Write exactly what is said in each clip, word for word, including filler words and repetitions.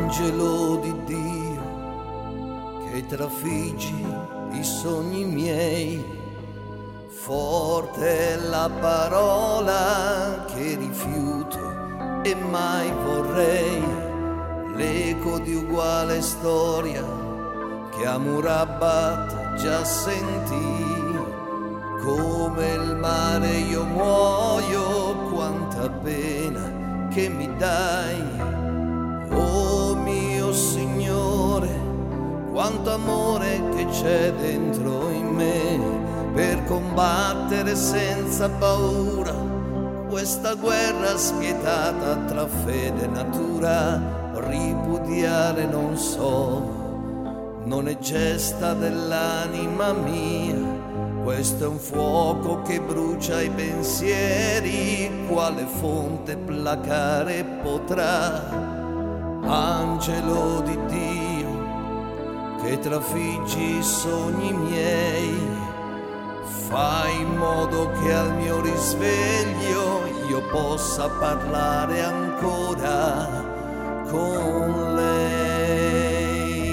Angelo di Dio, che trafiggi i sogni miei, forte è la parola che rifiuto e mai vorrei, l'eco di uguale storia che a Murabat già sentì, come il mare io muoio, quanta pena che mi dai. Oh mio Signore, quanto amore che c'è dentro in me per combattere senza paura questa guerra spietata tra fede e natura. Ripudiare non so, non è gesta dell'anima mia, questo è un fuoco che brucia i pensieri, quale fonte placare potrà? Angelo di Dio, che trafiggi i sogni miei, fai in modo che al mio risveglio io possa parlare ancora con lei.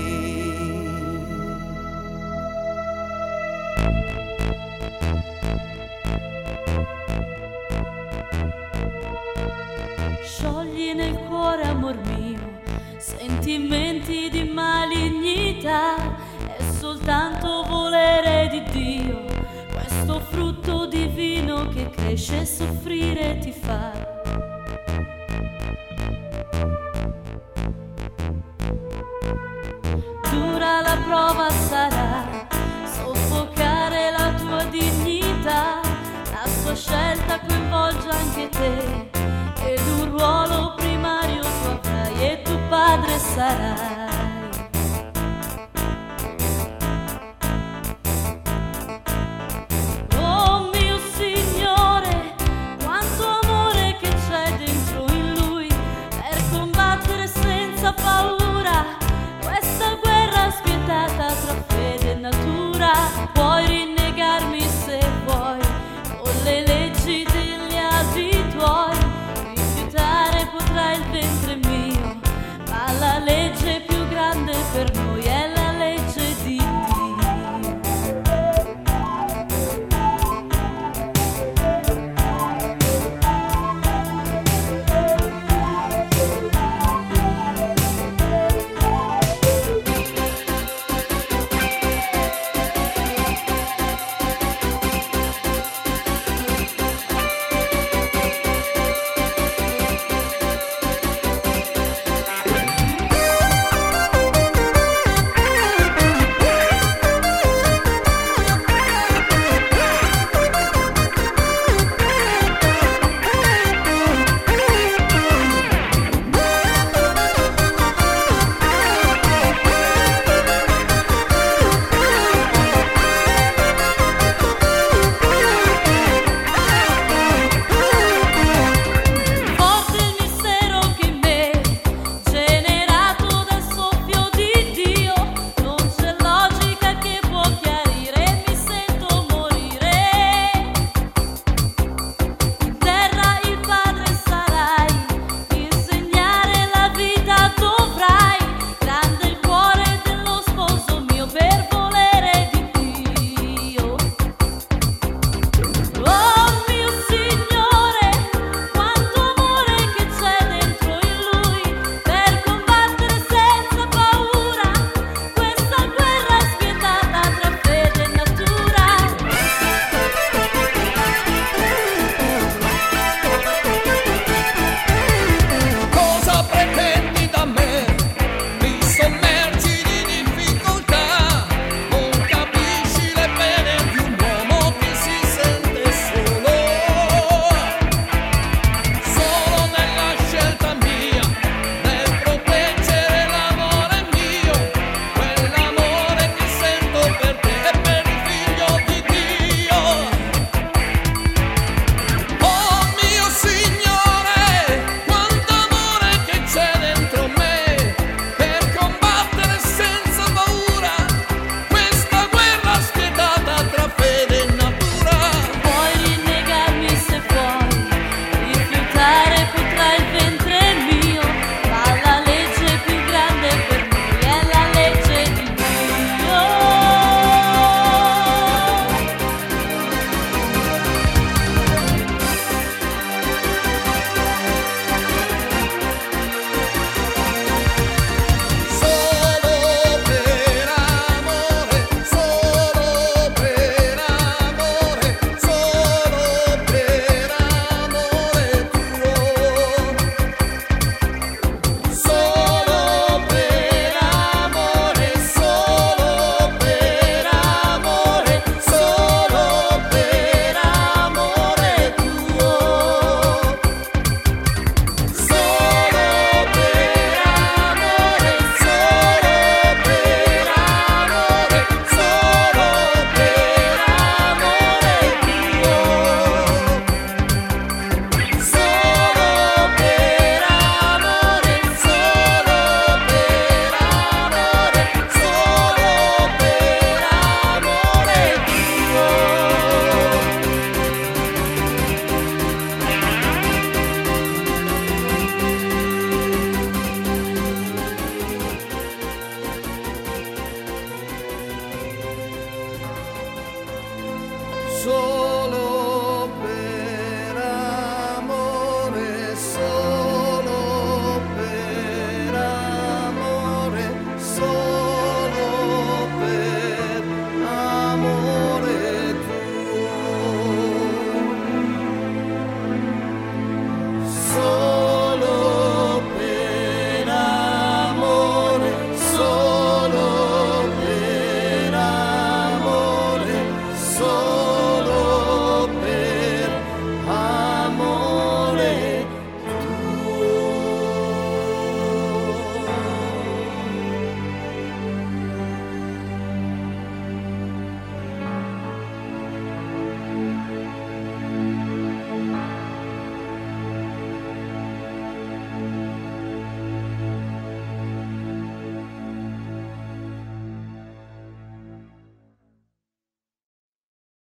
Sciogli nel cuore, amor mio, sentimenti di malignità, è soltanto volere di Dio, questo frutto divino che cresce e soffrire ti fa. Dura la prova sarà, soffocare la tua dignità, la sua scelta coinvolge anche te, ed un ruolo primario tu avrai e tuo padre sarai.